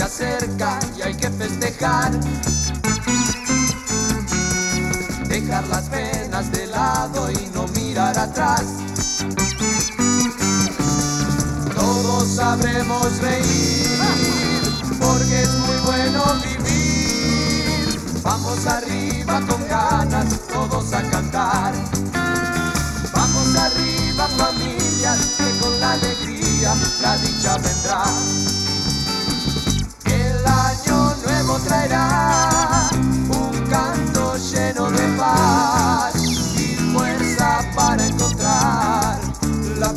acerca y hay que festejar. Dejar las penas de lado y no mirar atrás. Todos sabremos reír, porque es muy bueno vivir. Vamos arriba con ganas, todos a cantar. Vamos arriba familias, que con la alegría la dicha vendrá. El año nuevo traerá un canto lleno de paz y fuerza para encontrar la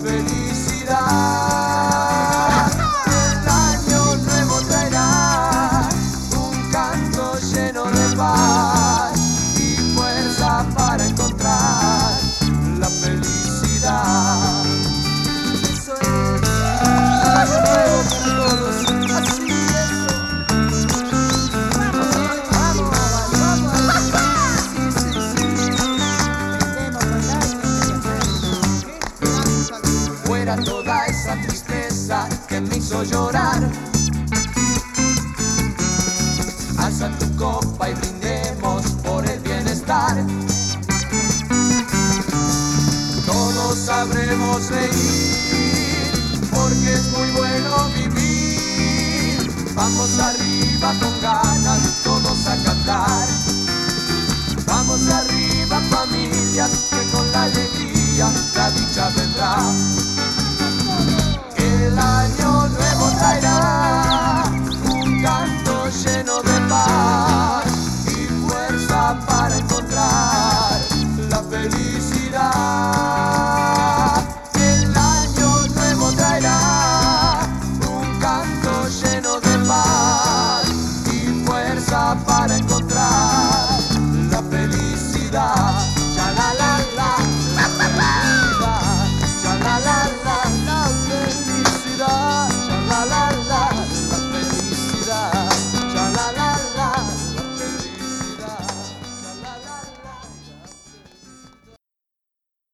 felicidad. El año nuevo traerá un canto lleno de paz y fuerza para encontrar la felicidad. Eso es año nuevo para todos. Así es. Fuera toda esa tristeza que me hizo llorar. Alza tu copa y brindemos por el bienestar. Todos sabremos reír, porque es muy bueno vivir. Vamos arriba.